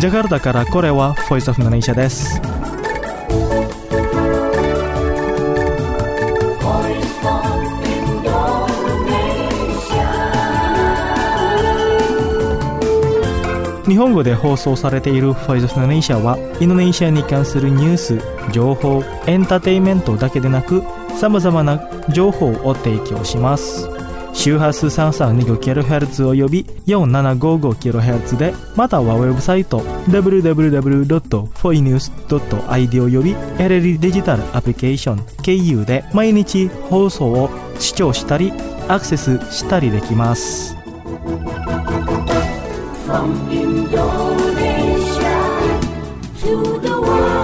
ジャカルタからこれは Voice of Indonesia です。日本語で放送されている Voice of Indonesia はインドネシアに関するニュース、情報、エンターテインメントだけでなく様々な情報を提供します。周波数 3325kHz および 4755kHz で、またはウェブサイト www.foinews.id および LLD デジタルアプリケーション KU で毎日放送を視聴したりアクセスしたりできます。From Indonesia to the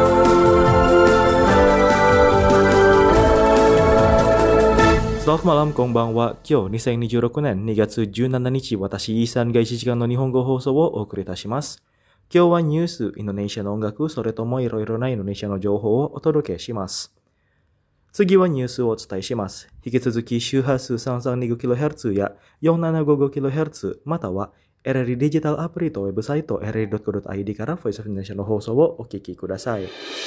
world。Selamat malam, konbanwa. 今日2026年2月17日、私イーサンが1時間の日本語放送をお送りいたします。今日はニュース、インドネシアの音楽、それともいろいろなインドネシアの情報をお届けします。次はニュースをお伝えします。引き続き周波数 335kHz や 4755kHz またはLLD デジタルアプリとウェブサイト LLD.co.id から Voice of Indonesia の放送をお聞きください。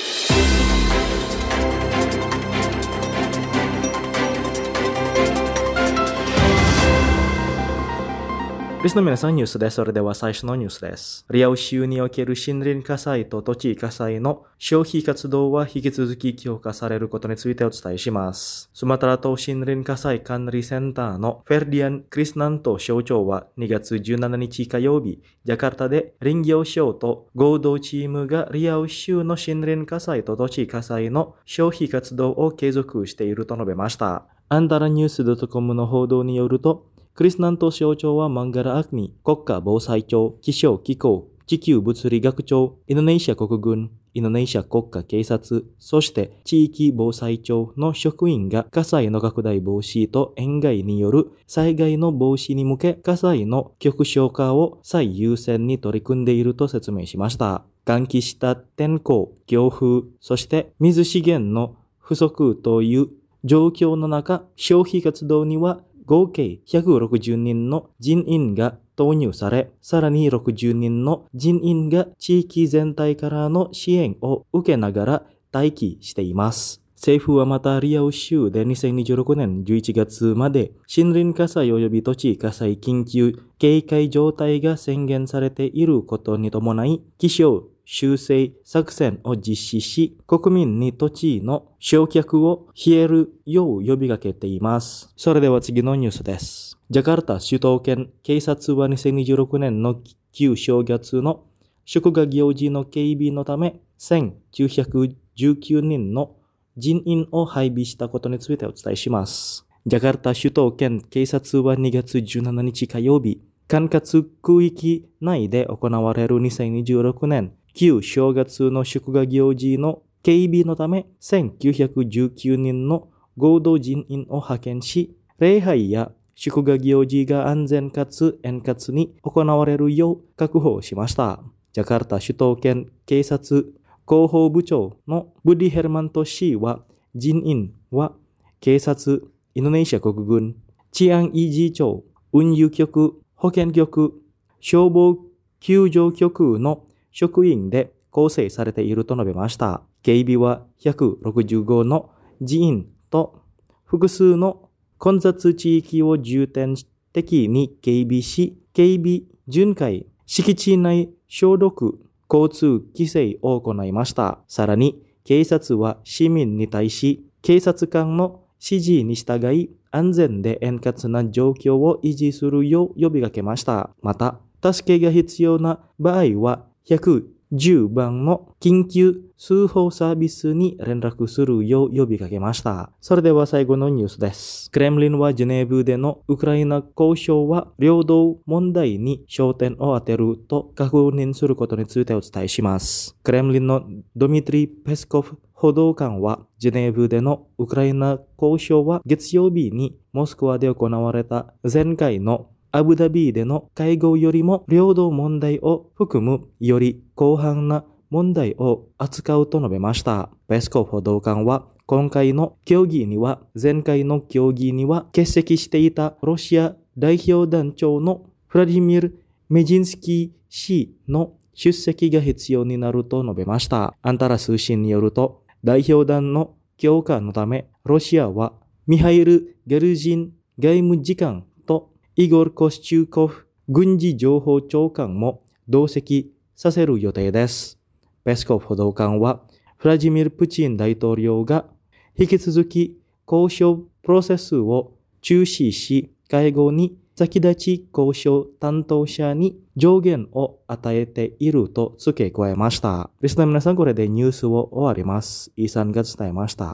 リスの皆さん、ニュースです。それでは最初のニュースです。リアウ州における森林火災と土地火災の消費活動は引き続き強化されることについてお伝えします。スマトラ島森林火災管理センターのフェルディアン・クリスナント省長は2月17日火曜日、ジャカルタで林業省と合同チームがリアウ州の森林火災と土地火災の消費活動を継続していると述べました。アンダラニュース .com の報道によると、クリスナント省長はマンガラアクミ国家防災庁、気象機構、地球物理学庁、インドネシア国軍、インドネシア国家警察、そして地域防災庁の職員が火災の拡大防止と塩害による災害の防止に向け火災の極小化を最優先に取り組んでいると説明しました。換気した天候、強風、そして水資源の不足という状況の中、消費活動には合計160人の人員が投入され、さらに60人の人員が地域全体からの支援を受けながら待機しています。政府はまたリアウ州で2026年11月まで森林火災及び土地火災緊急警戒状態が宣言されていることに伴い、気象修正作戦を実施し、国民に土地の焼却を冷えるよう呼びかけています。それでは次のニュースです。ジャカルタ首都圏警察は2026年の旧正月の祝賀行事の警備のため1919人の人員を配備したことについてお伝えします。ジャカルタ首都圏警察は2月17日火曜日、管轄区域内で行われる2026年旧正月の祝賀行事の警備のため1919人の合同人員を派遣し、礼拝や祝賀行事が安全かつ円滑に行われるよう確保しました。ジャカルタ首都圏警察広報部長のブディ・ヘルマント氏は、人員は警察、インドネシア国軍、治安維持庁、運輸局、保健局、消防救助局の職員で構成されていると述べました。警備は165の人員と複数の混雑地域を重点的に警備し、警備巡回、敷地内消毒、交通規制を行いました。さらに、警察は市民に対し、警察官の指示に従い、安全で円滑な状況を維持するよう呼びかけました。また、助けが必要な場合は、110番の緊急通報サービスに連絡するよう呼びかけました。それでは最後のニュースです。クレムリンはジュネーブでのウクライナ交渉は領土問題に焦点を当てると確認することについてお伝えします。クレムリンのドミトリー・ペスコフ報道官は、ジュネーブでのウクライナ交渉は月曜日にモスクワで行われた前回のアブダビでの会合よりも領土問題を含むより広範な問題を扱うと述べました。ペスコフ報道官は今回の協議には前回の協議には欠席していたロシア代表団長のフラディミル・メジンスキー氏の出席が必要になると述べました。アンタラ通信によると、代表団の強化のため、ロシアはミハイル・ゲルジン外務次官とイゴル・コスチューコフ軍事情報長官も同席させる予定です。ペスコフ報道官は、ウラジミル・プーチン大統領が引き続き交渉プロセスを中止し、会合に先立ち交渉担当者に上限を与えていると付け加えました。リスナーの皆さん、これでニュースを終わります。イーサンが伝えました。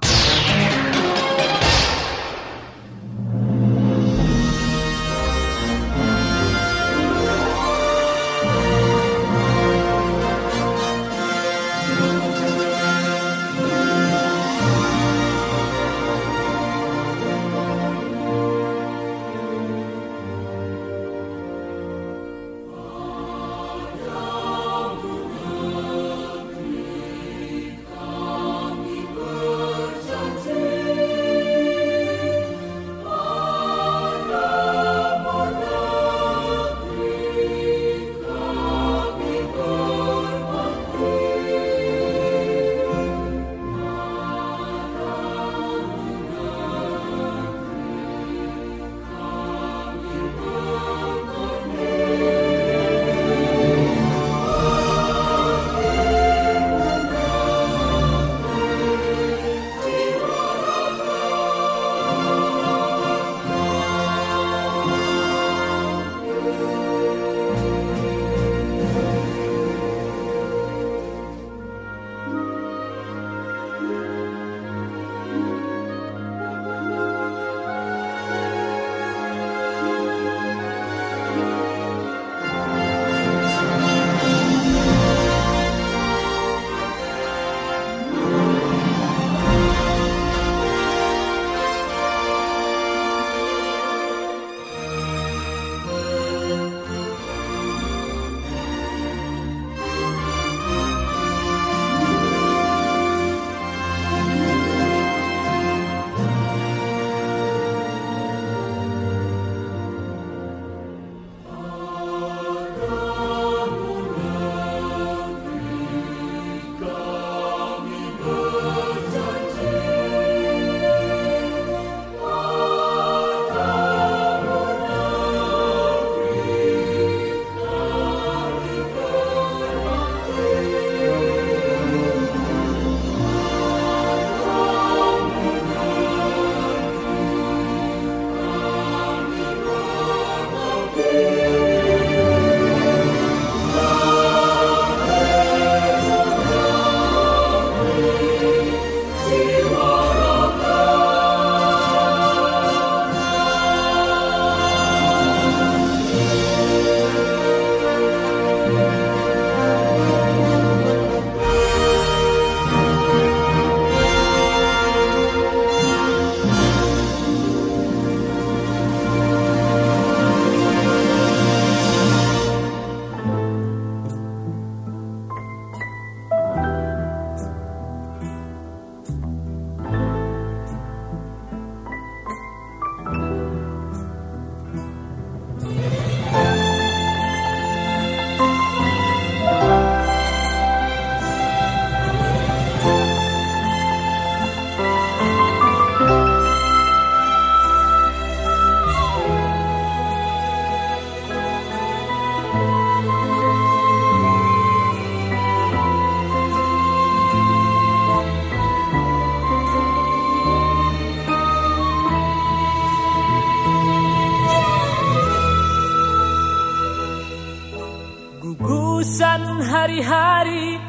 Gugusan hari-hari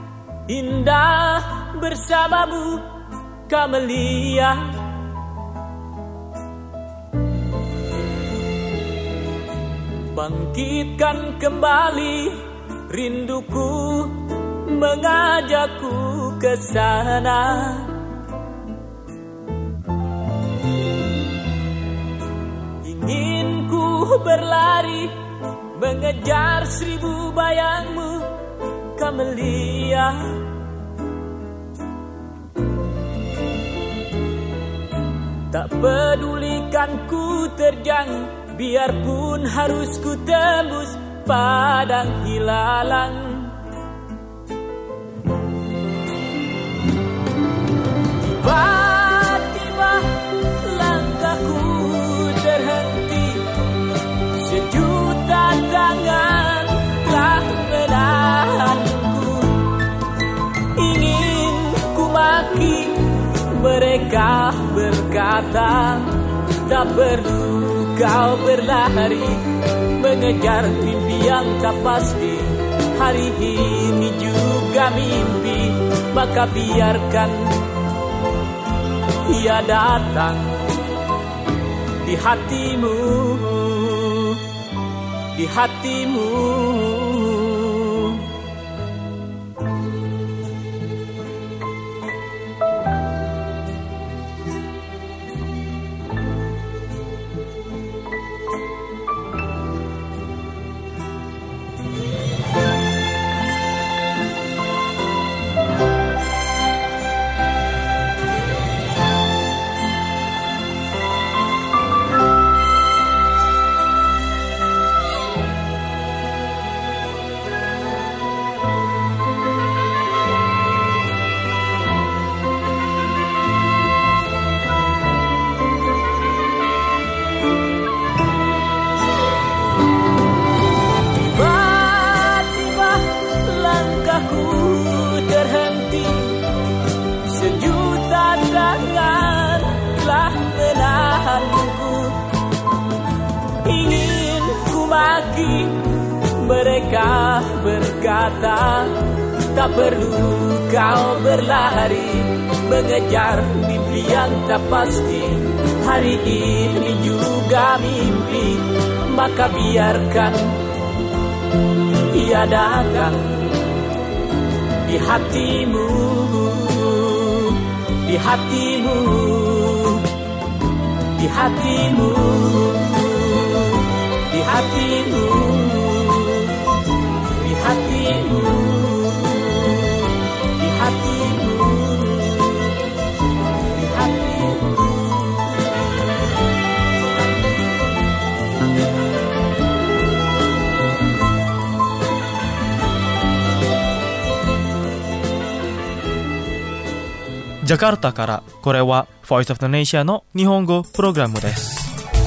indah bersamamu, Kamelia. Bangkitkan kembali rinduku, mengajakku ke sana. Ingin ku berlari mengejar 1000 bayangmu, Kamelia. Tak pedulikan ku terjang, biarpun harus ku tembus padang hilalang. Mereka berkata, tak perlu kau berlari mengejar mimpi yang tak pasti. Hari ini juga mimpi, maka biarkan ia datang di hatimu, di hatimu. Mereka berkata, tak perlu kau berlari mengejar mimpi yang tak pasti. Hari ini juga mimpi, maka biarkan ia datang di hatimu, di hatimu, di hatimu, di hatimu, di hatimu, di hatimu, di hatimu. Jakarta からこれは Voice of Indonesia の日本語プログラムです。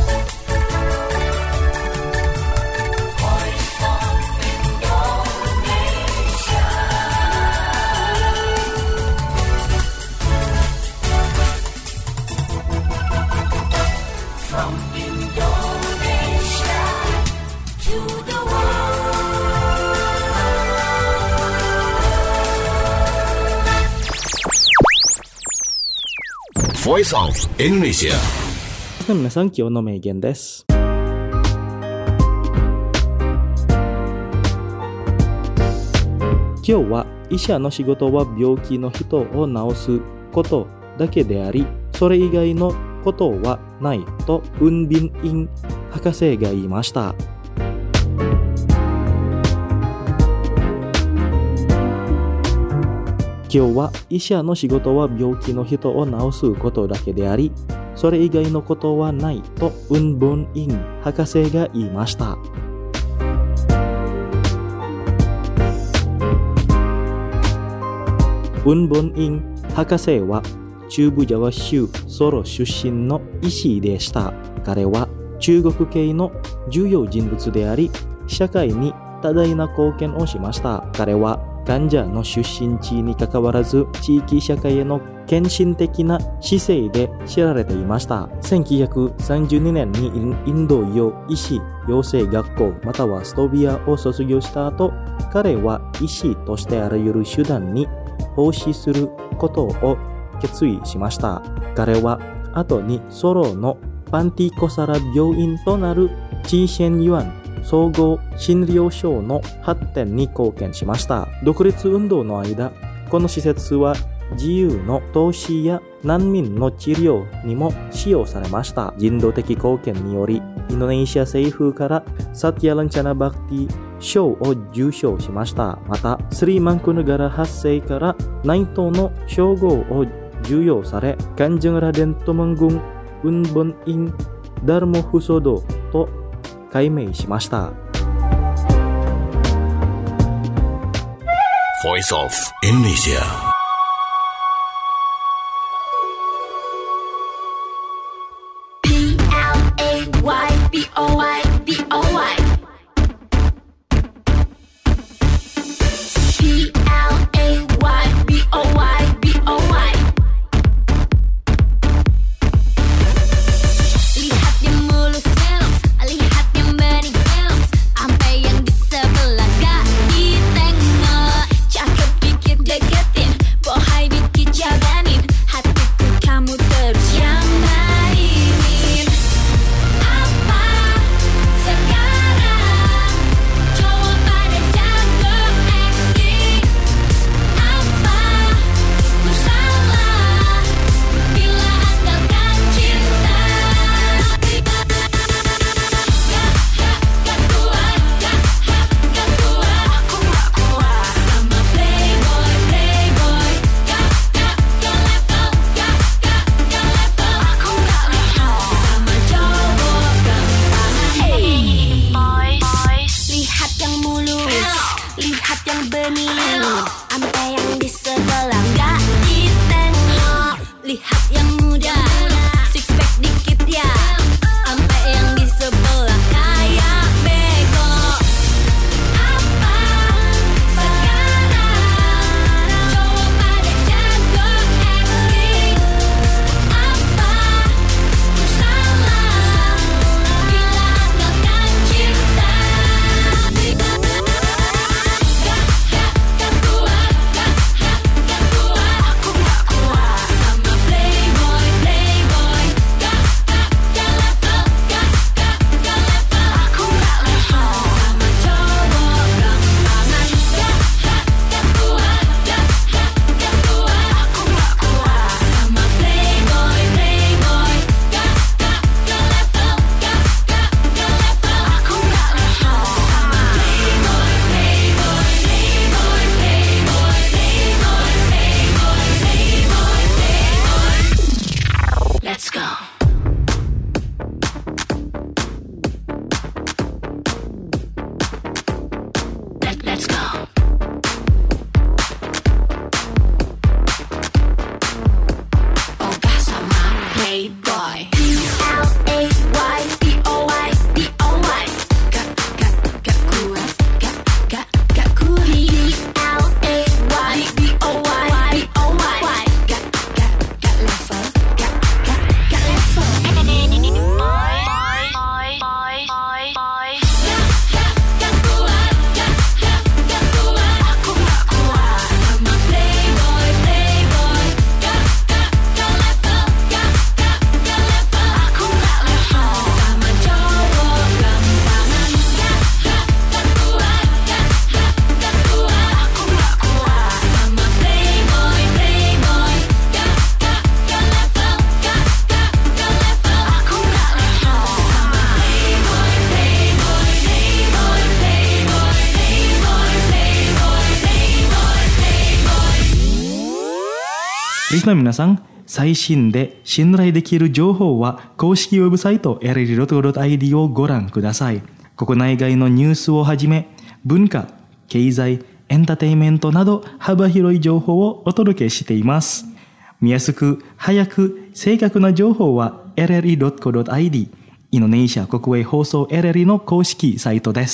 Voice of Indonesia。 皆さん、今日の名言です。今日は医者の仕事は病気の人を治すことだけであり、それ以外のことはないとウン・ビン・イン博士が言いました。今日は医者の仕事は病気の人を治すことだけであり、それ以外のことはないとウン・ボン・イン博士が言いました。ウン・ボン・イン博士は中部ジャワ州ソロ出身の医師でした。彼は中国系の重要人物であり、社会に多大な貢献をしました。彼は患者の出身地にかかわらず地域社会への献身的な姿勢で知られていました。1932年にインド洋医師養成学校またはストビアを卒業した後、彼は医師としてあらゆる手段に奉仕することを決意しました。彼は後にソロのパンティコサラ病院となるチーシェンユアン総合診療所の発展に貢献しました。独立運動の間、この施設は自由の投資や難民の治療にも使用されました。人道的貢献により、インドネシア政府からサティア・ランチャナ・バクティ賞を受賞しました。また、スリーマンクヌガラ発生から内藤の称号を授与され、カンジャン・ラデントマングン・ウン・ボン・イン・ダルモ・フソドと改名しました。 Voice of Indonesia。 muda, six pack dikit ya, sampai yang di sebelah kayak bego. Apa sekarang cowok pada jago acting? Apa ku salah bila andalkan cinta? Gak kuat, aku gak kuat sama playboy, playboy. Gak level, gak level, aku gak level sama cowok gampangan. Gak kuat, aku gak kuat sama playboy, playboy. Gak level, aku gak level sama playboy, playboy, playboy, playboy, playboy, playboy, playboy, playboy. Let's go. Let's go. Ogah sama playboy. P-L-A-Y, P-O-Y, P-O-Y. Gak kuat, gak kuat. P-L-A-Y, P-O-Y, P-O-Y. Gak level, gak level. Gak kuat, aku gak kuat sama playboy, playboy. Gak level, aku gak level sama cowok gampangan. Gak kuat, aku gak kuat sama playboy, playboy. Gak level, aku gak level sama playboy, playboy, playboy, playboy, playboy, playboy, playboy, playboy. リスナーの皆さん、最新で信頼できる情報は公式ウェブサイト rri.co.id をご覧ください。国内外のニュースをはじめ、文化、経済、エンターテインメントなど幅広い情報をお届けしています。見やすく、早く、正確な情報は rri.co.id インドネシア国営放送 RRI の公式サイトです。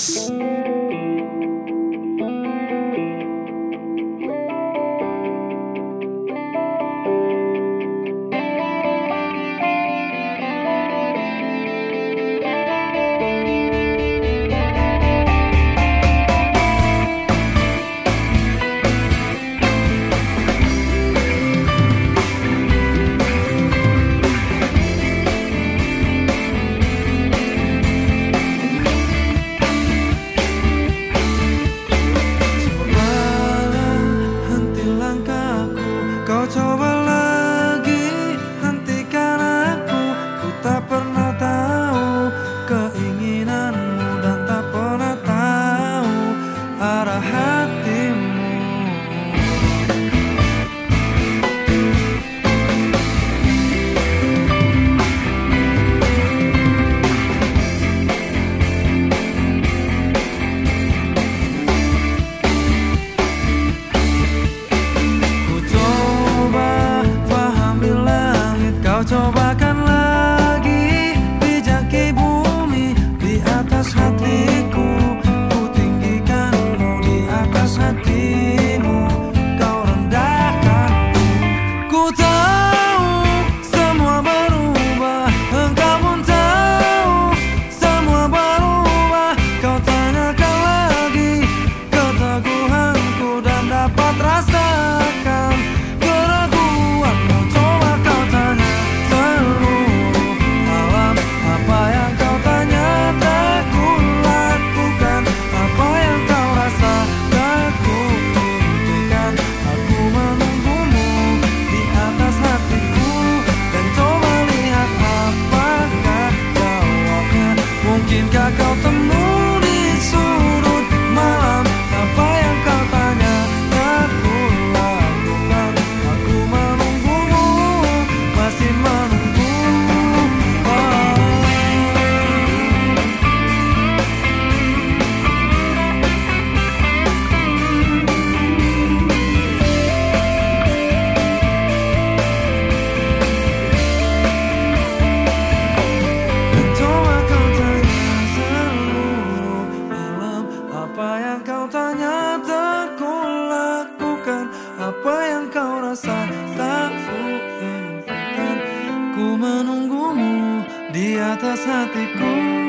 Aku menunggumu di atas hatiku.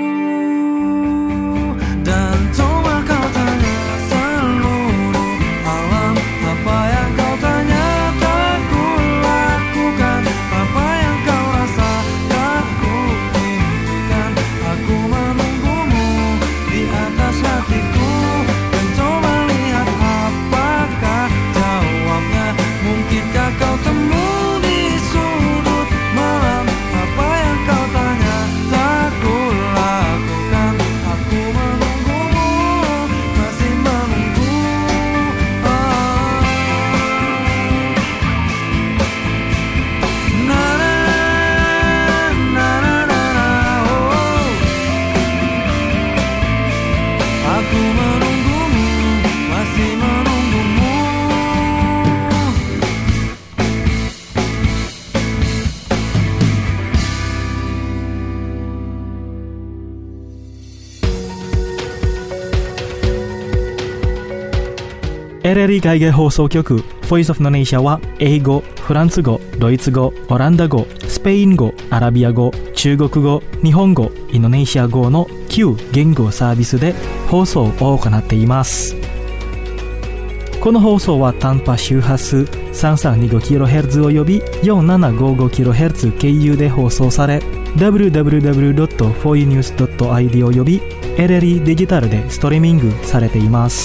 Dan coba kau tanya seluruh alam, apa yang kau tanya tak ku lakukan, apa yang kau rasa tak ku impikan. Aku menunggumu di atas hatiku. Dan coba lihat apakah jawabnya. Mungkinkah kau temu di sudut malam, apa yang kau tanya tak ku lakukan. Aku menunggumu, masih menunggu. Na na na na na na, oh. Aku menunggumu, masih menunggumu. LLE 海外放送局 Voice of Indonesia は英語、フランス語、ドイツ語、オランダ語、スペイン語、アラビア語、中国語、日本語、インドネシア語の9言語サービスで放送を行っています。この放送は短波周波数 3325kHz および 4755kHz 経由で放送され、www.foinews.id および LLE デジタルでストリーミングされています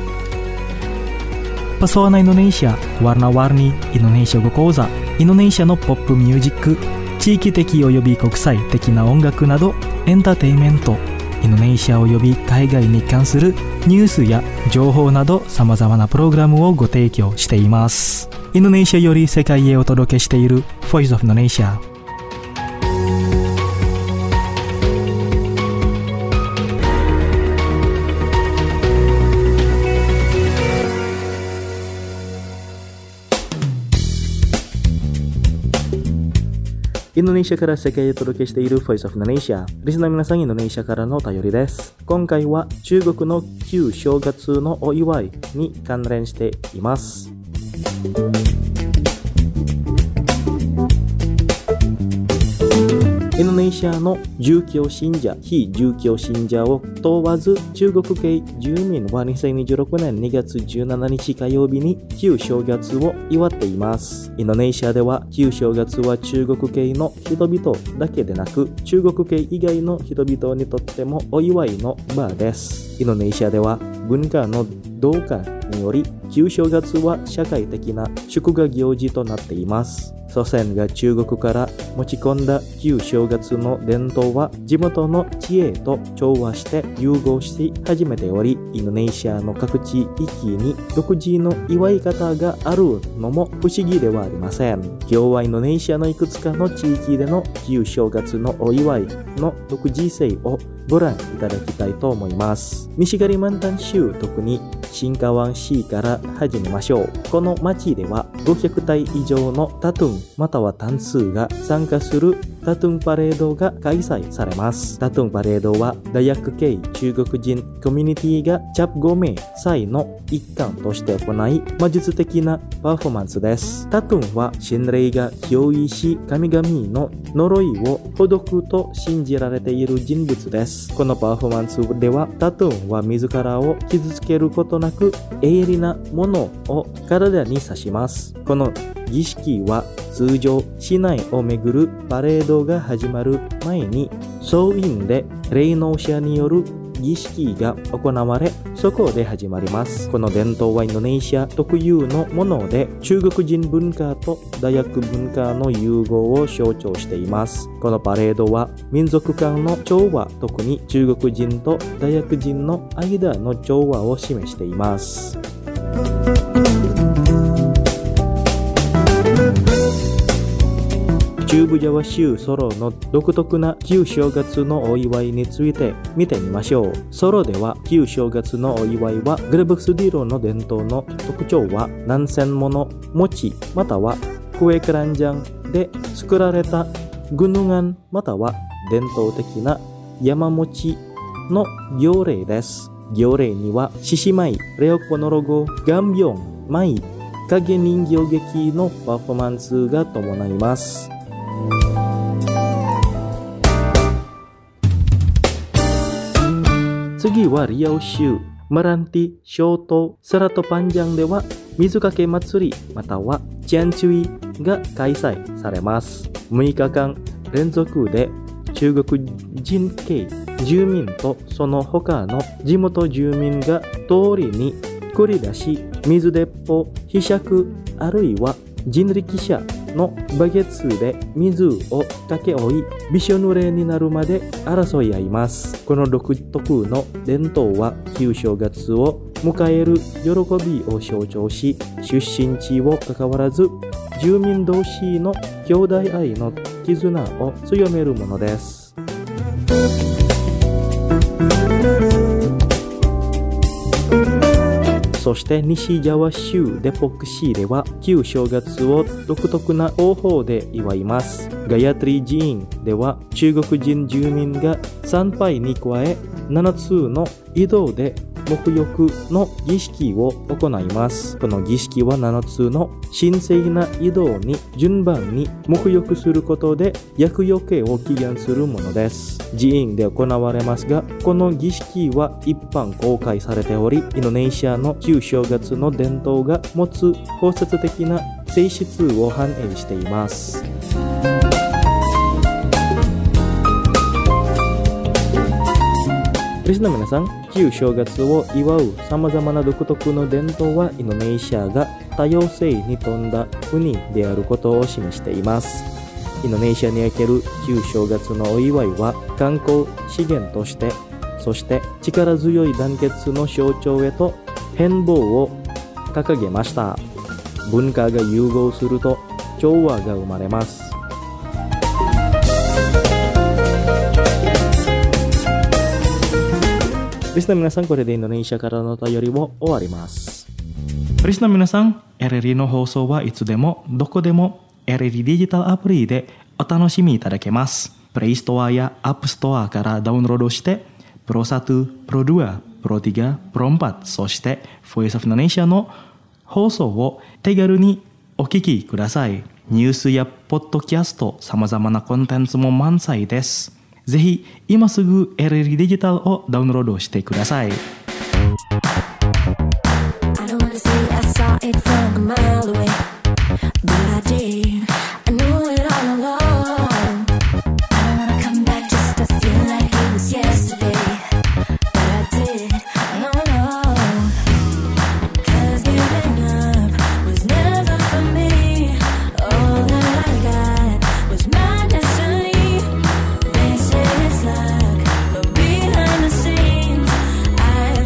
。Pesona Indonesia, warna-warni Indonesia語講座、インドネシアのポップミュージック、地域的および国際的な音楽などエンターテインメント、インドネシアおよび海外に関するニュースや情報などさまざまなプログラムをご提供しています。インドネシアより世界へお届けしている Voice of Indonesia。インドネシアから世界へお届けしている Voice of Indonesia。リスナーの皆さん、インドネシアからのお便りです。今回は中国の旧正月のお祝いに関連しています。インドネシアの宗教信者、非宗教信者を問わず、中国系住民は2026年2月17日火曜日に旧正月を祝っています。インドネシアでは旧正月は中国系の人々だけでなく、中国系以外の人々にとってもお祝いの場です。インドネシアでは文化の同化により、旧正月は社会的な祝賀行事となっています。祖先が中国から持ち込んだ旧正月の伝統は地元の知恵と調和して融合し始めており、インドネシアの各地域に独自の祝い方があるのも不思議ではありません。今日はインドネシアのいくつかの地域での旧正月のお祝いの独自性をご覧いただきたいと思います。西カリマンタン州、特に新川湾市から始めましょう。この町では500体以上のタトゥンまたは単数が参加するタトゥンパレードが開催されます。タトゥンパレードはダヤック系中国人コミュニティがチャプゴメ祭の一環として行い、魔術的なパフォーマンスです。タトゥンは神霊が憑依し神々の呪いをほどくと信じられている人物です。このパフォーマンスではタトゥンは自らを傷つけることなく鋭利なものを体に刺します。この儀式は通常市内を巡るパレードが始まる前に総員で霊能者による儀式が行われ、そこで始まります。この伝統はインドネシア特有のもので、中国人文化とダヤック文化の融合を象徴しています。このパレードは民族間の調和、特に中国人とダヤック人の間の調和を示しています。中部ジャワ州ソロの独特な旧正月のお祝いについて見てみましょう。ソロでは旧正月のお祝いはグレブクスディロの伝統の特徴は何千もの餅またはクエクランジャンで作られたグヌガンまたは伝統的な山餅の行礼です。行礼には獅子舞、レオコノロゴ、ガンビョン、舞、影人形劇のパフォーマンスが伴います。 次はリアオ州マランティ小島サラトパンジャンでは水かけ祭りまたはチャンチュイが開催されます。6日間連続で中国人系住民とその他の地元住民が通りに繰り出し、水鉄砲、ひしゃくあるいは人力車のバケツで水をかけ追い、びしょ濡れになるまで争い合います。この独特の伝統は旧正月を迎える喜びを象徴し、出身地を関わらず住民同士の兄弟愛の絆を強めるものです。そして西ジャワ州デポク市では旧正月を独特な方法で祝います。ガヤトリ寺院では中国人住民が参拝に加え7つの移動で沐浴の儀式を行います。この儀式は7つの神聖な移動に順番に沐浴することで厄除けを祈願するものです。寺院で行われますが、この儀式は一般公開されており、インドネシアの旧正月の伝統が持つ包摂的な性質を反映しています。リスナーの皆さん、旧正月を祝う様々な独特の伝統はインドネシアが多様性に富んだ国であることを示しています。インドネシアにおける旧正月のお祝いは観光資源として、そして力強い団結の象徴へと変貌を掲げました。文化が融合すると調和が生まれます。リスナーの皆さん、これでインドネシアからのお便りを終わります。リスナーの皆さん、RRI の放送はいつでもどこでも RRI デジタルアプリでお楽しみいただけます。プレイストアやアップストアからダウンロードして、Pro 1、Pro 2、Pro 3、Pro 4、そして Voice of Indonesia の放送を手軽にお聞きください。ニュースやポッドキャスト、様々なコンテンツも満載です。ぜひ今すぐ RRI デジタルをダウンロードしてください。 Behind the scenes, I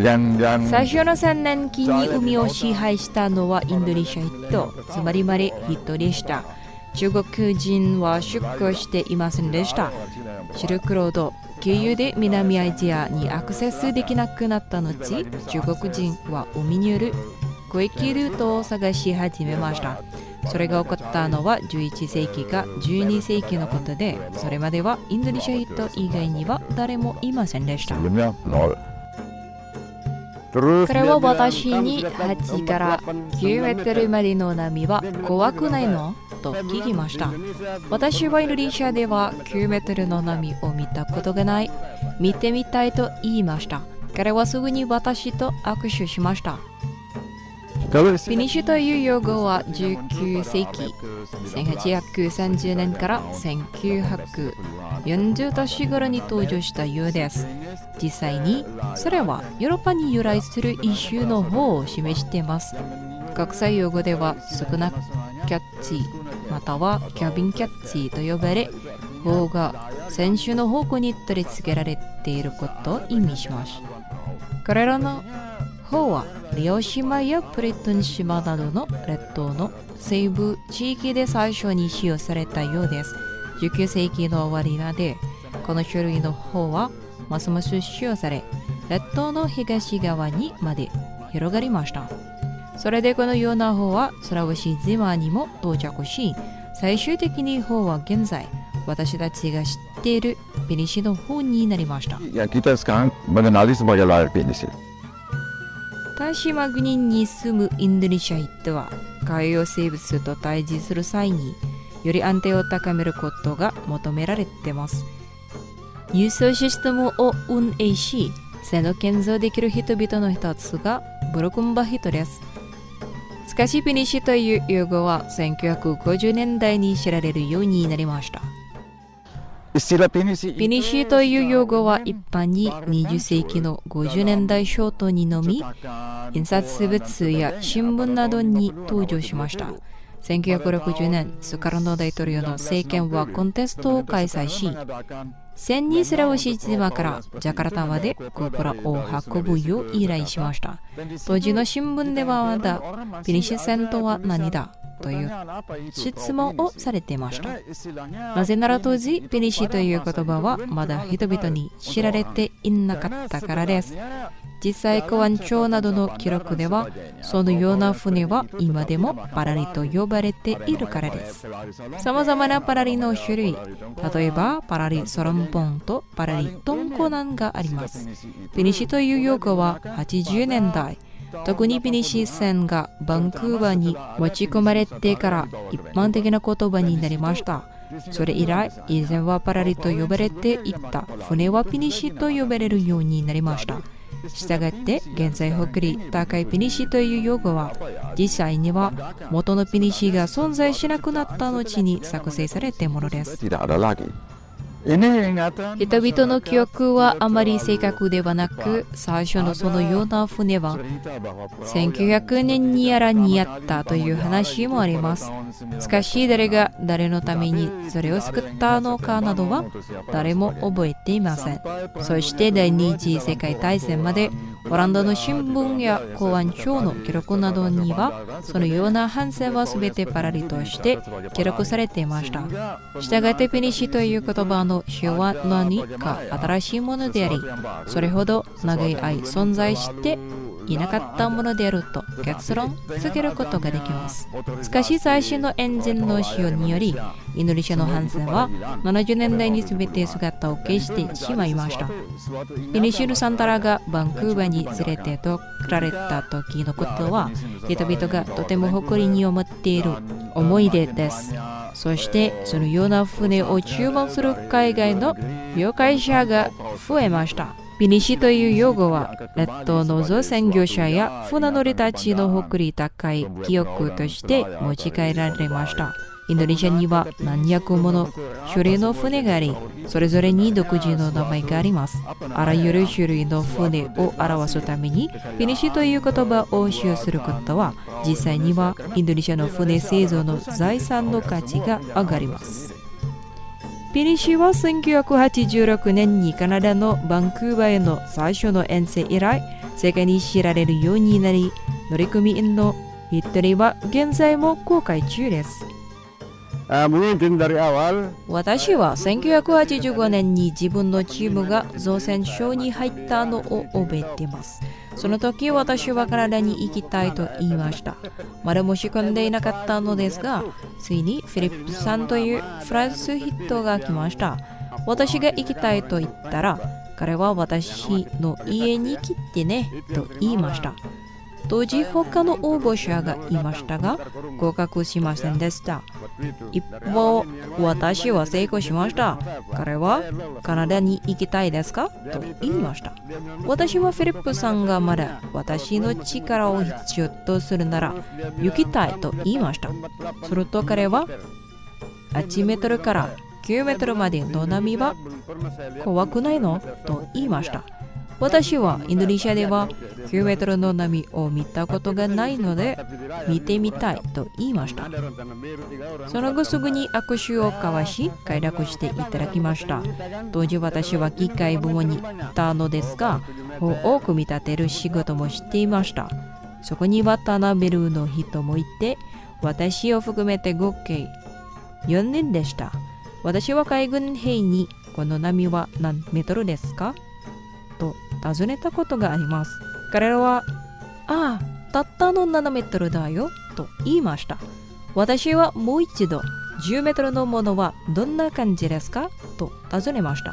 最初の3年期に海を支配したのはインドネシア人、つまりまで人でした。中国人は出港していませんでした。シルクロード経由で南アジアにアクセスできなくなった後、中国人は海による交易ルートを探し始めました。それが起こったのは11世紀か12世紀のことで、それまではインドネシア人以外には誰もいませんでした。彼は私に8から9メートルまでの波は怖くないのと聞きました。私はインドネシアでは9メートルの波を見たことがない。見てみたいと言いました。彼はすぐに私と握手しました。ピニッシュという用語は19世紀1830年から1940年頃に登場したようです。実際にそれはヨーロッパに由来する一種の方を示しています。国際用語ではスクナキャッチまたはキャビンキャッチと呼ばれ、方が船首の方向に取り付けられていることを意味します。これらの方はリオ島やプリトン島などの列島の西部地域で最初に使用されたようです。19世紀の終わりまでこの種類の方はますます使用され、列島の東側にまで広がりました。それでこのような方はスラウシ島にも到着し、最終的に方は現在私たちが知っているピニシの方になりました。大島国に住むインドネシア人は海洋生物と対峙する際により安定を高めることが求められています。輸送システムを運営し、船を建造できる人々の一つがブロクンバ人です。しかしピニシという用語は1950年代に知られるようになりました。ピニシという用語は一般に20世紀の50年代初頭にのみ、印刷物や新聞などに登場しました。1960年、スカルノ大統領の政権はコンテストを開催し、船にスラウシ島からジャカルタまでコプラを運ぶよう依頼しました。当時の新聞ではまだピニシ船とは何だという質問をされていました。なぜなら当時ピニシという言葉はまだ人々に知られていなかったからです。実際公安庁などの記録ではそのような船は今でもパラリと呼ばれているからです。さまざまなパラリの種類、例えばパラリソロンポンとパラリトンコナンがあります。ピニシという用語は80年代、特にピニシ船がバンクーバーに持ち込まれてから一般的な言葉になりました。それ以来、以前はパラリと呼ばれていた船はピニシと呼ばれるようになりました。したがって現在北里高いピニシという用語は実際には元のピニシが存在しなくなった後に作成されたものです。人々の記憶はあまり正確ではなく、最初のそのような船は1900年にやらにあったという話もあります。しかし誰が誰のためにそれを作ったのかなどは誰も覚えていません。そして第二次世界大戦までオランダの新聞や公安庁の記録などにはそのような反戦は全てパラリとして記録されていました。したがってピニシという言葉の使用は何か新しいものであり、それほど長い間存在していなかったものであると結論付けることができます。しかし最新のエンジンの使用によりインドネシアの帆船は70年代に全て姿を消してしまいました。ピニシル・サンタラがバンクーバーに連れてとられた時のことは人々がとても誇りに思っている思い出です。そしてそのような船を注文する海外の旅客者が増えました。ピニシという用語は列島の造船業者や船乗りたちの誇り高い記憶として持ち帰られました。インドネシアには何百もの種類の船があり、それぞれに独自の名前があります。あらゆる種類の船を表すためにピニシという言葉を使用することは実際にはインドネシアの船製造の財産の価値が上がります。ピニシは1986年にカナダのバンクーバーへの最初の遠征以来世界に知られるようになり、乗組員の一人は現在も公開中です。 Mungkin dari awal 私は1985年に自分のチームが造船所に入ったのを覚えています。その時私はカナダに行きたいと言いました。まだ申し込んでいなかったのですが、ついにフィリップさんというフランス人が来ました。私が行きたいと言ったら、彼は私の家に来てねと言いました。当時他の応募者がいましたが合格しませんでした。一方、私は成功しました。彼はカナダに行きたいですかと言いました。私はフィリップさんがまだ私の力を必要とするなら行きたいと言いました。すると彼は8メートルから9メートルまでの波は怖くないのと言いました。私はインドネシアでは9メートルの波を見たことがないので見てみたいと言いました。その後すぐに握手を交わし快諾していただきました。当時私は機械部門にいたのですが、帆を組み立てる仕事もしていました。そこにはタナベルの人もいて、私を含めて合計4人でした。私は海軍兵にこの波は何メートルですかと尋ねたことがあります。彼らは、たったの7メートルだよと言いました。私はもう一度、10メートルのものはどんな感じですかと尋ねました。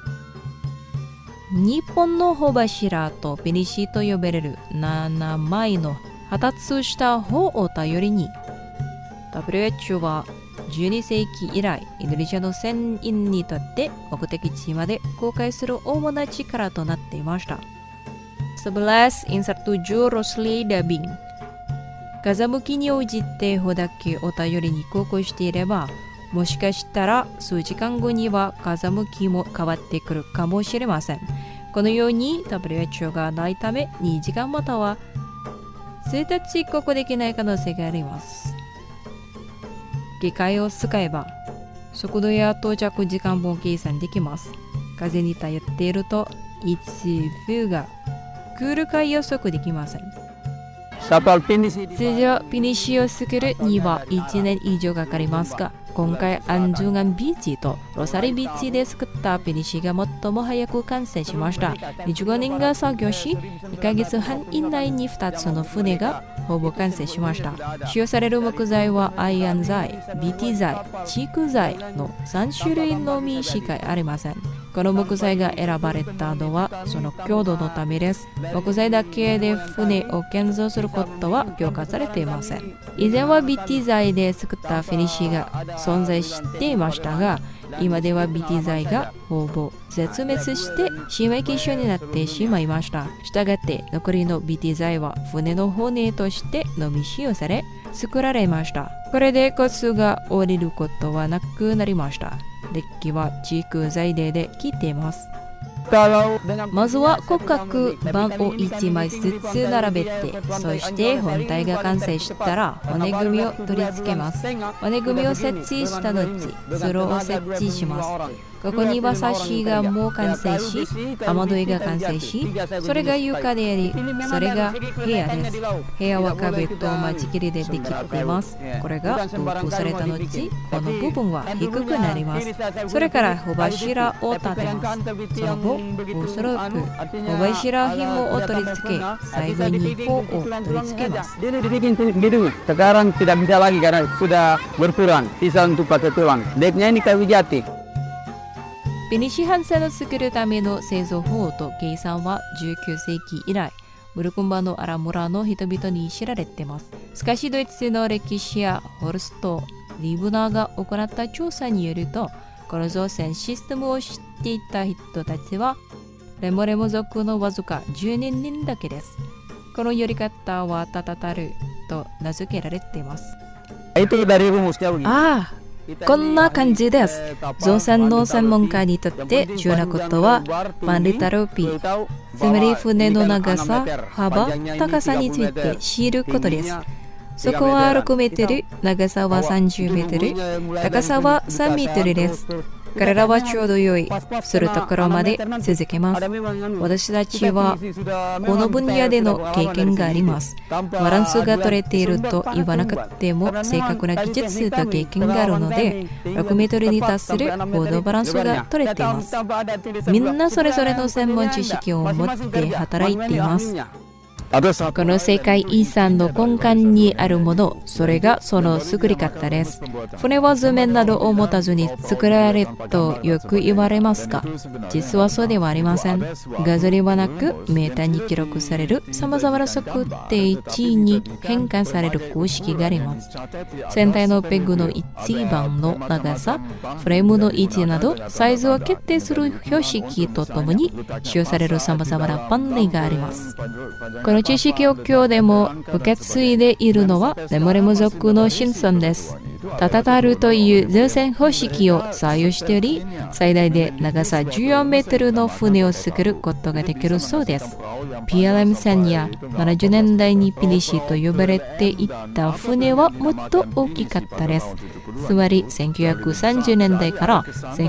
日本の帆柱とペニシと呼ばれる7枚の発達した帆を頼りに、WHO は12世紀以来、インドネシアの船員にとって目的地まで航海する主な力となっていました。11 Insert7 Rosli Dabing。風向きに応じて帆だけを頼りに航行していれば、もしかしたら数時間後には風向きも変わってくるかもしれません。このように WHO がないため2時間または数日航行できない可能性があります。機械を使えば速度や到着時間も計算できます。風に頼っているといつ冬が来るか予測できません。通常ピニシを作るには1年以上かかりますが、今回アンジュガンビーチとロサリビーチで作ったピニシが最も早く完成しました。25人が作業し、2ヶ月半以内に2つの船がほぼ完成しました。使用される木材はアイアン材、BT 材、チーク材の3種類のみしかありません。この木材が選ばれたのはその強度のためです。木材だけで船を建造することは許可されていません。以前は BT 材で作ったフィニッシュが存在していましたが、今では BT 材がほぼ絶滅して新米希少になってしまいました。したがって残りの BT 材は船の骨としてのみ使用され作られました。これでコツが降りることはなくなりました。デッキはチーク材で切っています。まずは骨格板を1枚ずつ並べて、そして本体が完成したら骨組みを取り付けます。骨組みを設置した後、スローを設置します。ここにはサッシがもう完成し、雨どいが完成し、それが床であり、それが部屋です。部屋は壁と間仕切りでできています。これが同封された後、この部分は低くなります。それから帆柱を立てます。その後、おそらく帆柱紐を取り付け、最後に帆を取り付けます。 Dia dibikin gitu. Sekarang tidak bisa lagi karena sudah berkurang. Sisa untuk pakai tulang. Decknya ini kayu jati. ペニシ帆船を作るための製造法と計算は19世紀以来、ブルクンバのアラ村の人々に知られています。しかしドイツの歴史やホルスト・リブナーが行った調査によると、この造船システムを知っていた人たちは、レモレモ族のわずか12人だけです。このやり方はタタタルと名付けられています。こんな感じです。造船の専門家にとって重要なことはパンリタロピー、つまり船の長さ、幅、高さについて知ることです。そこは6メートル、長さは30メートル、高さは3メートルです。 彼らはちょうど良いするところまで続けます。私たちはこの分野での経験があります。バランスが取れていると言わなくても正確な技術と経験があるので、6メートルに達する高度バランスが取れています。みんなそれぞれの専門知識を持って働いています。この世界遺産の根幹にあるもの、それがその作り方です。船は図面などを持たずに作られるとよく言われますが、実はそうではありません。画像ではなく、メーターに記録される様々な測定値に変換される公式があります。船体のペグの一番の長さ、フレームの位置など、サイズを決定する標識とともに使用される様々な判例があります。この知識を今日でも受け継いでいるのはレモレム族の子孫です。タタタルという造船方式を採用しており、最大で長さ14メートルの船を作ることができるそうです。PLM 船や70年代にピリシと呼ばれていた船はもっと大きかったです。つまり1930年代から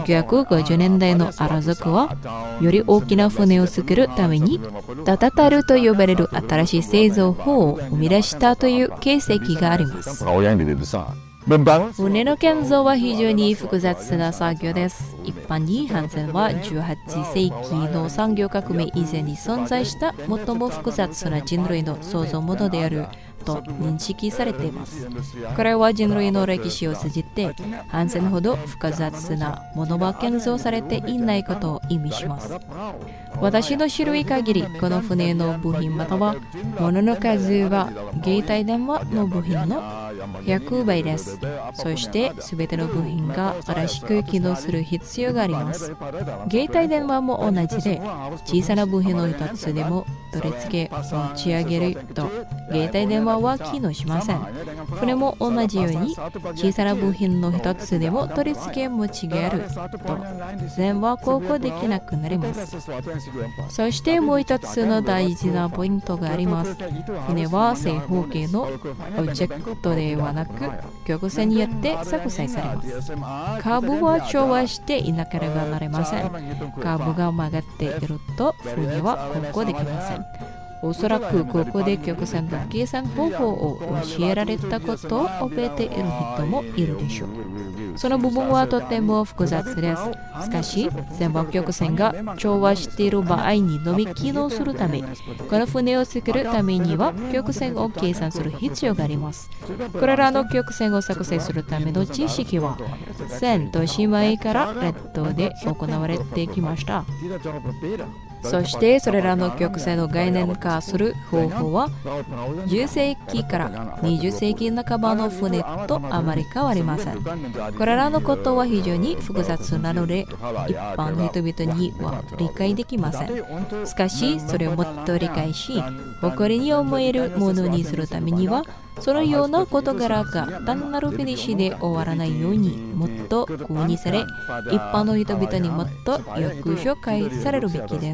1950年代のアラ族はより大きな船を作るためにタタタルと呼ばれる新しい製造法を生み出したという形跡があります。船の建造は非常に複雑な作業です。一般に帆船は18世紀の産業革命以前に存在した最も複雑な人類の創造ものであると認識されています。これは人類の歴史を通じて帆船ほど複雑なものは建造されていないことを意味します。私の知る限り、この船の部品または物の数は携帯電話の部品の100倍です。そして全ての部品が正しく機能する必要があります。携帯電話も同じで、小さな部品の一つでも取り付け持ち上げると携帯電話は機能しません。船も同じように小さな部品の一つでも取り付け持ち上げると全は航行できなくなります。そしてもう一つの大事なポイントがあります。船は正方形のオブジェクトではなく曲線によって作成されます。カーブは調和していなければなりません。カーブが曲がっていると船は航行できません。おそらくここで曲線の計算方法を教えられたことを覚えている人もいるでしょう。その部分はとても複雑です。しかし、全部曲線が調和している場合にのみ機能するため、この船を作るためには曲線を計算する必要があります。これらの曲線を作成するための知識は、千年前から列島で行われてきました。そしてそれらの曲線を概念化する方法は10世紀から20世紀半ばの船とあまり変わりません。これらのことは非常に複雑なので一般の人々には理解できません。しかしそれをもっと理解し誇りに思えるものにするためにはそのような事柄が単なるフィニッシュで終わらないようにもっと工にされ一般の人々にもっとよく紹介されるべきです。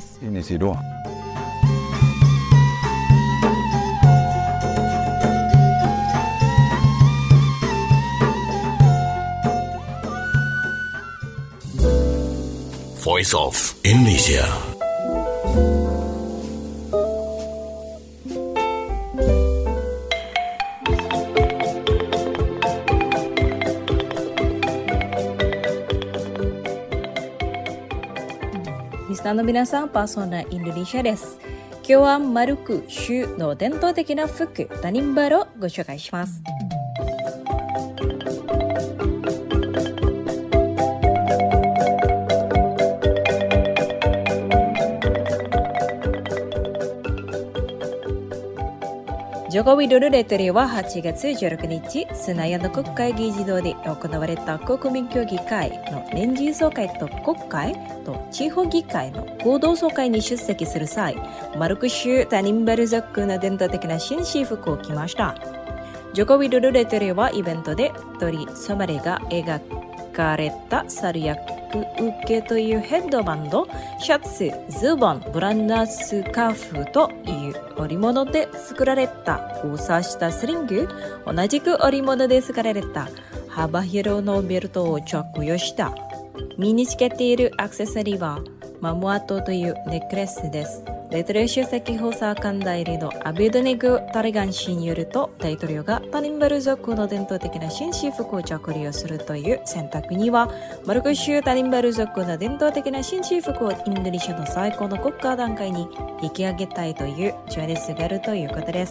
Voice of Indonesia. Listenerの皆さん、パーソナインドネシアです。今日はマルク州の伝統的な服、タニンバルをご紹介します。ジョコウィドルレトリは8月16日、スナヤの国会議事堂で行われた国民協議会の年次総会と国会と地方議会の合同総会に出席する際、マルク州タニンバル族の伝統的な紳士服を着ました。ジョコウィドルレトリはイベントで鳥ソマリが描かれた猿役受けというヘッドバンド、シャツ、ズボン、ブランダースカーフという織物で作られた交差したスリング、同じく織物で作られた幅広のベルトを着用した。 身につけているアクセサリーはマムアトというネックレスです。レトル首席補佐官代理のアビドネグ・タリガン氏によると、大統領がタニンバル族の伝統的な紳士服を着用するという選択には、マルク州タニンバル族の伝統的な紳士服をインドネシアの最高の国家段階に引き上げたいという情熱があるということです。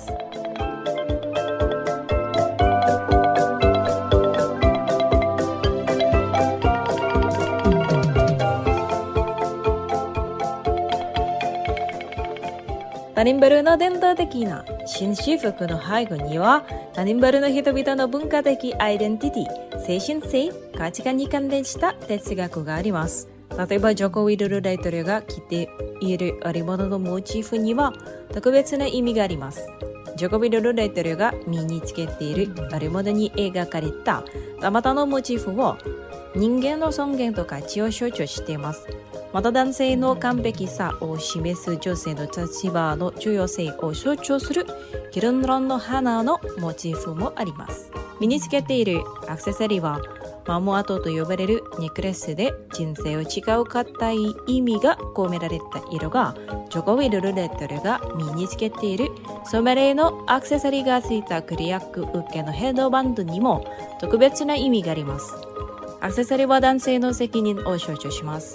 タニンバルの伝統的な紳士服の背後には、タニンバルの人々の文化的アイデンティティ、精神性、価値観に関連した哲学があります。例えば、ジョコ・ウィドル大統領が着ている織物のモチーフには特別な意味があります。ジョコ・ウィドル大統領が身につけている織物に描かれたタマタのモチーフを人間の尊厳と価値を象徴しています。また男性の完璧さを示す女性の立場の重要性を象徴するギルンロンの花のモチーフもあります。身につけているアクセサリーはマモアトと呼ばれるネックレスで、人生を違う固い意味が込められた色が、ジョコ・ウィドル大統領が身につけているソメレーのアクセサリーがついたクリアック受けのヘッドバンドにも特別な意味があります。アクセサリーは男性の責任を象徴します。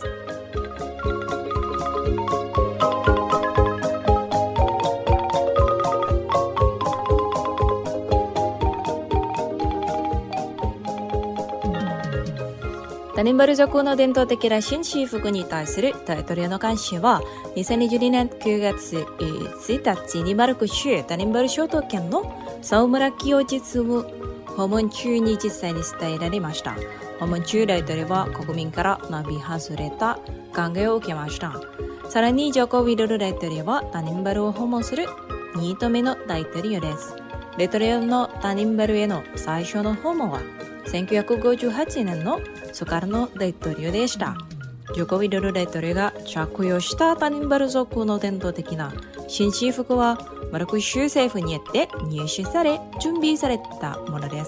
タニンバル族の伝統的な紳士服に対する大統領の関心は、2022年9月1日にマルク州タニンバル諸島県のサウムラキを実務訪問中に実際に伝えられました。訪問中、大統領は国民から並外れた歓迎を受けました。さらにジョコ・ウィドル大統領はタニンバルを訪問する2度目の大統領です。大統領のタニンバルへの最初の訪問は1958年のソカルの大統領でした。ジョコ・ウィドル大統領が着用したタニンバル族の伝統的な紳士服はマルク州政府によって入手され準備されたものです。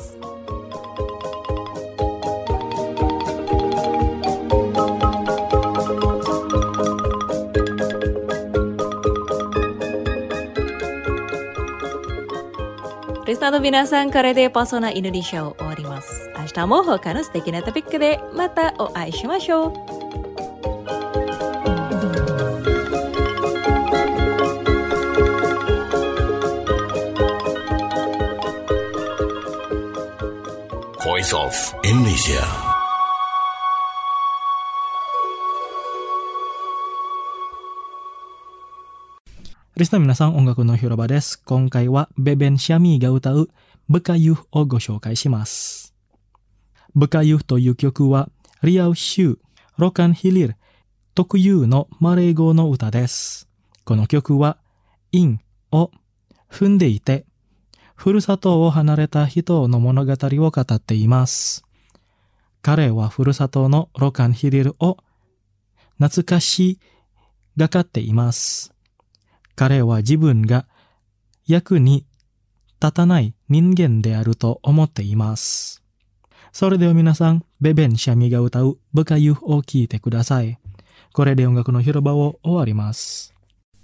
リスナーの皆さん、これでパーソナインドネシアを終わります。明日も他の素敵なトピックでまたお会いしましょう。 Voice of Indonesia. リスナーの皆さん、音楽の広場です。今回はベベン・シャミーが歌うブカユをご紹介します。ブカユという曲はリアウ州ロカンヒリル特有のマレー語の歌です。この曲はインを踏んでいて、ふるさとを離れた人の物語を語っています。彼はふるさとのロカンヒリルを懐かしがかっています。彼は自分が役に立たない人間であると思っています。それでは皆さん、ベベン・シャミが歌うブカユを聴いてください。これで音楽の広場を終わります。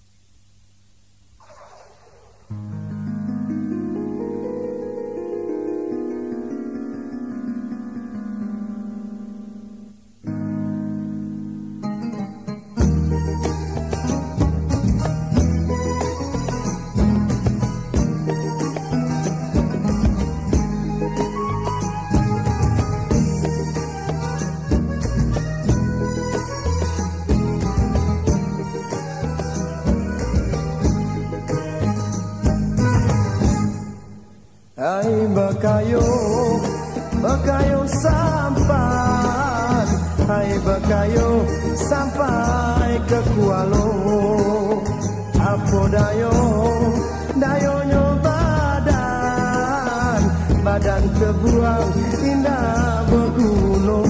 Hai bakayo, bakayo sampai, hai bakayo sampai ke Kualo. Apo dayo, dayonyo badan, badan kebuang indah bergulung.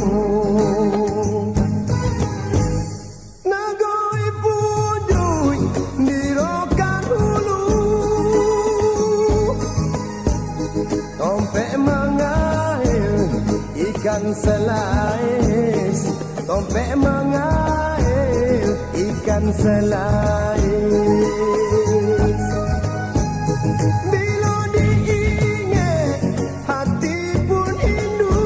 Nagoi punjui di rokan hulu. Tompek mengair ikan selais Tompek mengail ikan selais. Bila diingat hati pun rindu,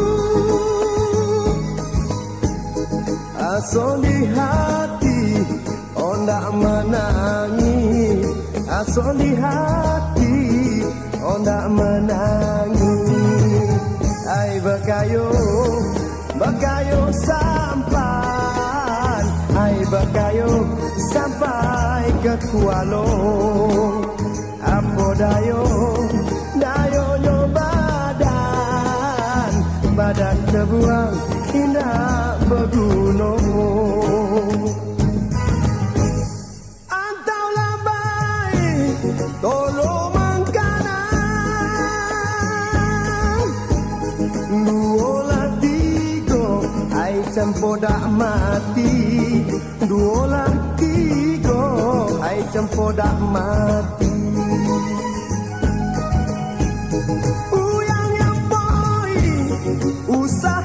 asal di hati ondak menangis, asal di hati ondak menangis. Ai bakayo bakayo sampan, ai bakayo sampai ke Kualong. Apa dayo dayo nyo badan, badan terbuang indah bergunung. Antaulah baik tolong mengkanan, duolah tiga ai cempo dak mati, duolah tiga ai cempo dak mati. Uyang yang boy usah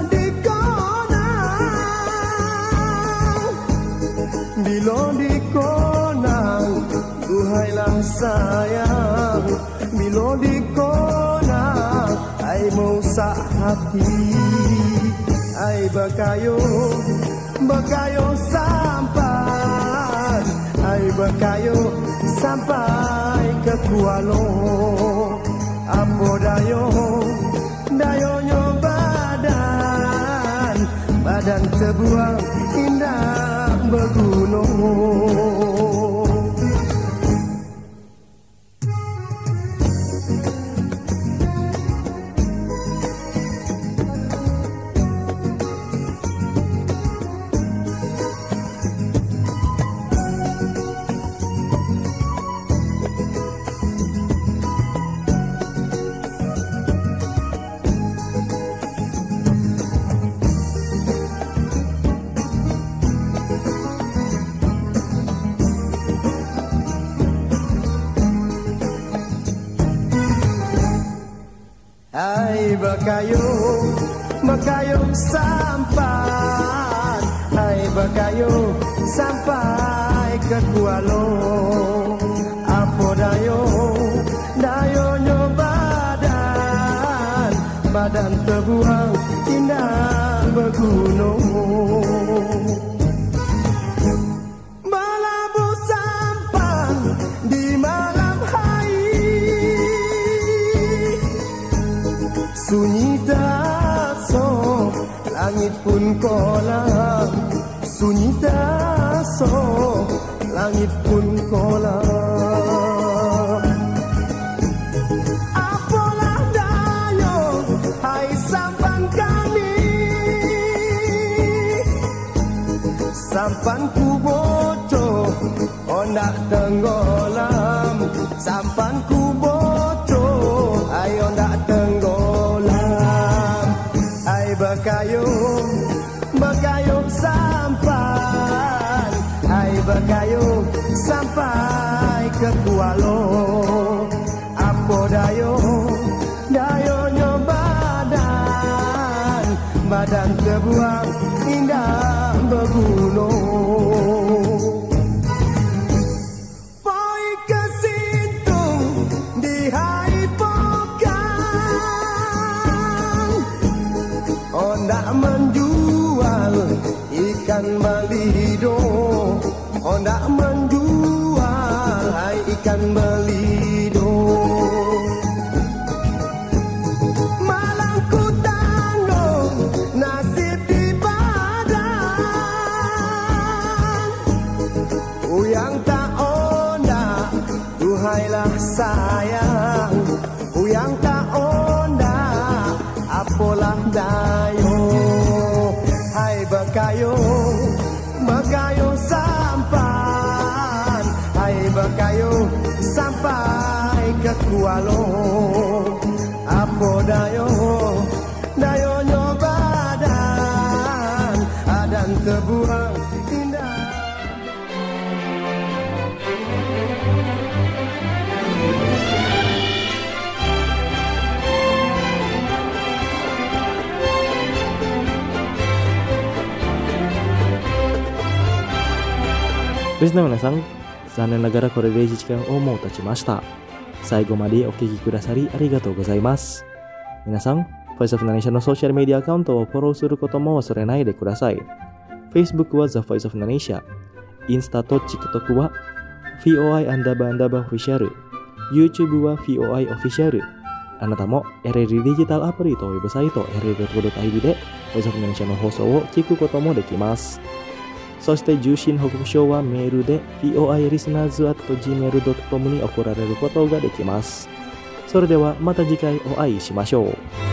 dikonang, bila dikonang duhailah sayang, bila dikonang ai merusak hati. Ai bakayo bakayo sampai, ai bakayo sampai ke Kualong. Apa dayo dayo nyo badan, badan terbuang indah bergunung. Ai bakayo bakayo sampai, ai bakayo sampai ke Kualong. Apa dayo dayo nyo badan, badan terbuang indah bergunung. Malabu sampan di malam hari, sunyi daso langit pun kolam, sunyi daso langit pun kolam. Apalah dayo hai sampan kami, sampan ku bocor ondak tenggelam, sampan ku bocor ai ondak tenggelam. Ai bakayo bakayo sampai, ai bakayo sampai ke Kualong. Apa dayo dayo nyo badan, badan terbuang indah bergunung. Poi ke Sintung di hai pokan, ondak menjual ikan balido, ondak menjual hai ikan balido. Malang ku tanggung nasib di badan, uyang tak ondak duhailah sayang, uyang tak ondak apalah dayo. Hai bakayo bakayo sampan, hai bakayo sampai ke Kualong. Apa dayo dayo nyo badan, adan terbuang indah. リスナーの皆さん、残念ながらこれで時間をもう経ちました。最後までお聞きくださりありがとうございます。皆さん、Voice of Indonesia のソーシャルメディアアカウントをフォローすることも忘れないでください。Facebook は The Voice of Indonesia、インスタと TikTok は VOI_official、YouTube は VOI Official。あなたも RRI デジタルアプリとウェブサイト RRI.ID で Voice of Indonesia の放送を聞くこともできます。そして受信報告書はメールで voilisteners@gmail.com に送られることができます。それではまた次回お会いしましょう。